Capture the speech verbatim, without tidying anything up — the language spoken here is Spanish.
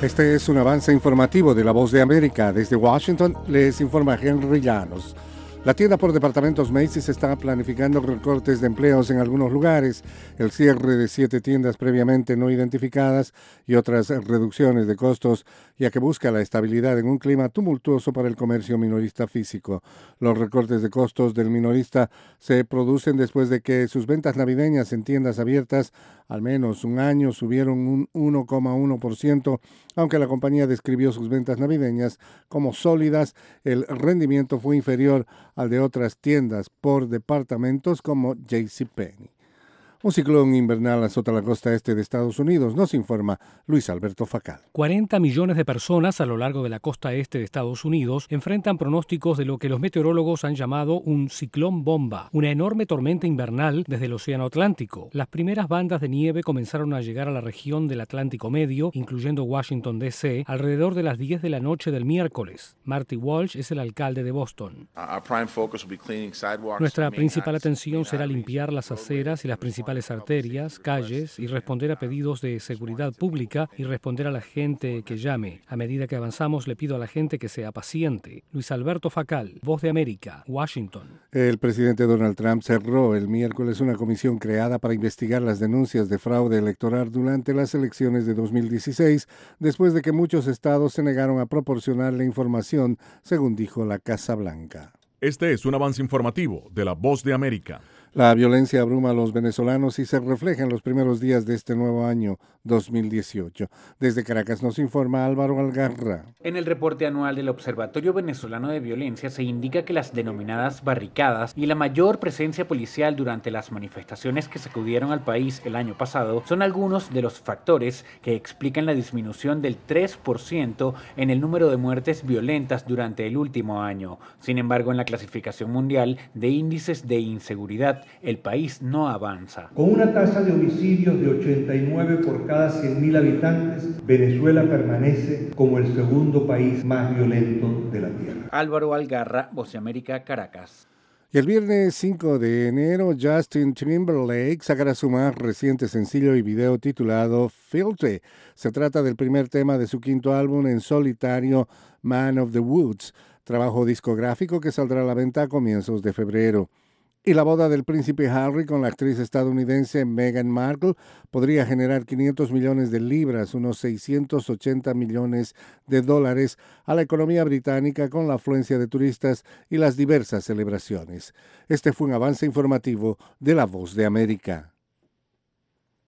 Este es un avance informativo de La Voz de América. Desde Washington les informa Henry Llanos. La tienda por departamentos Macy's está planificando recortes de empleos en algunos lugares, el cierre de siete tiendas previamente no identificadas y otras reducciones de costos, ya que busca la estabilidad en un clima tumultuoso para el comercio minorista físico. Los recortes de costos del minorista se producen después de que sus ventas navideñas en tiendas abiertas al menos un año subieron un uno coma uno por ciento, aunque la compañía describió sus ventas navideñas como sólidas, el rendimiento fue inferior al de otras tiendas por departamentos como JCPenney. Un ciclón invernal azota la costa este de Estados Unidos, nos informa Luis Alberto Facal. cuarenta millones de personas a lo largo de la costa este de Estados Unidos enfrentan pronósticos de lo que los meteorólogos han llamado un ciclón bomba, una enorme tormenta invernal desde el Océano Atlántico. Las primeras bandas de nieve comenzaron a llegar a la región del Atlántico Medio, incluyendo Washington, D C, alrededor de las diez de la noche del miércoles. Marty Walsh es el alcalde de Boston. Nuestra principal atención será limpiar las aceras y las principales arterias, calles y responder a pedidos de seguridad pública y responder a la gente que llame. A medida que avanzamos, le pido a la gente que sea paciente. Luis Alberto Facal, Voz de América, Washington. El presidente Donald Trump cerró el miércoles una comisión creada para investigar las denuncias de fraude electoral durante las elecciones de dos mil dieciséis, después de que muchos estados se negaron a proporcionarle información, según dijo la Casa Blanca. Este es un avance informativo de La Voz de América. La violencia abruma a los venezolanos y se refleja en los primeros días de este nuevo año dos mil dieciocho. Desde Caracas nos informa Álvaro Algarra. En el reporte anual del Observatorio Venezolano de Violencia se indica que las denominadas barricadas y la mayor presencia policial durante las manifestaciones que sacudieron al país el año pasado son algunos de los factores que explican la disminución del tres por ciento en el número de muertes violentas durante el último año. Sin embargo, en la clasificación mundial de índices de inseguridad, el país no avanza. Con una tasa de homicidios de ochenta y nueve por cada cien mil habitantes, Venezuela permanece como el segundo país más violento de la Tierra. Álvaro Algarra, Voz de América, Caracas. Y el viernes cinco de enero, Justin Timberlake sacará su más reciente sencillo y video titulado Filthy. Se trata del primer tema de su quinto álbum en solitario, Man of the Woods, trabajo discográfico que saldrá a la venta a comienzos de febrero. Y la boda del príncipe Harry con la actriz estadounidense Meghan Markle podría generar quinientos millones de libras, unos seiscientos ochenta millones de dólares, a la economía británica con la afluencia de turistas y las diversas celebraciones. Este fue un avance informativo de La Voz de América.